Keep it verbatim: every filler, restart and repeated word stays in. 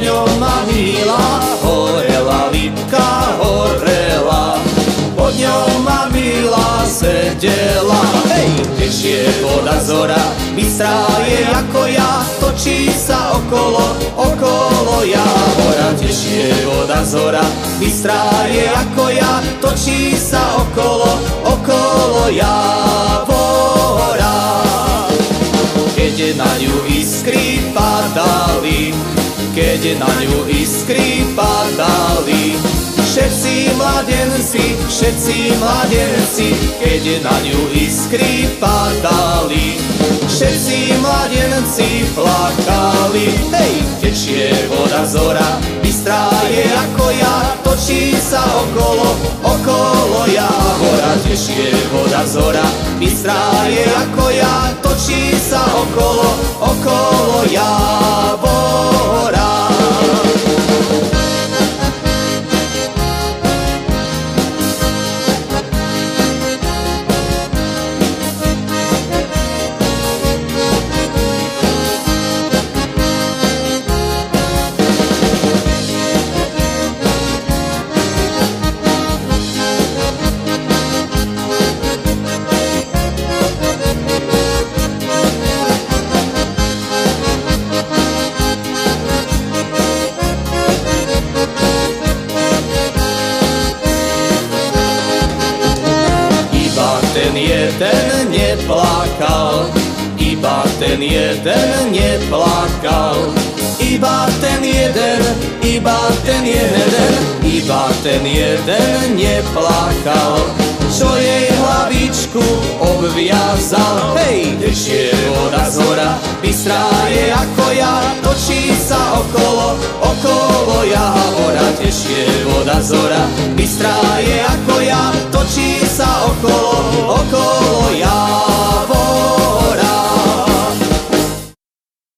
ňou ma milá, horela lípka, horela. Pod ňou ma milá sedela. Hej! Tečie voda zora, bystrá je ako ja, točí sa okolo, okolo Javora. Tečie voda zora, bystrá je ako ja, točí sa okolo, okolo Javora. Keď na ňu iskry padali, keď na ňu iskry padali, všetci mladenci, všetci mladenci, keď na ňu iskry padali, všetci mladenci plakali. Hej! Tečie voda zora, bystrá je ako ja, točí sa okolo, okolo Javora. Tečie voda zora, bystrá je ako ja, točí sa okolo, okolo Javora. Ten jeden neplakal, iba ten jeden neplakal, iba ten jeden, iba ten jeden, iba ten jeden neplakal, čo jej hlavičku obviazal. Hej! Tečie voda zora, bystrá je ako ja, točí sa okolo, okolo Javora. Tečie voda zora, bystrá je ako ja, točí sa okolo, okolo Javora.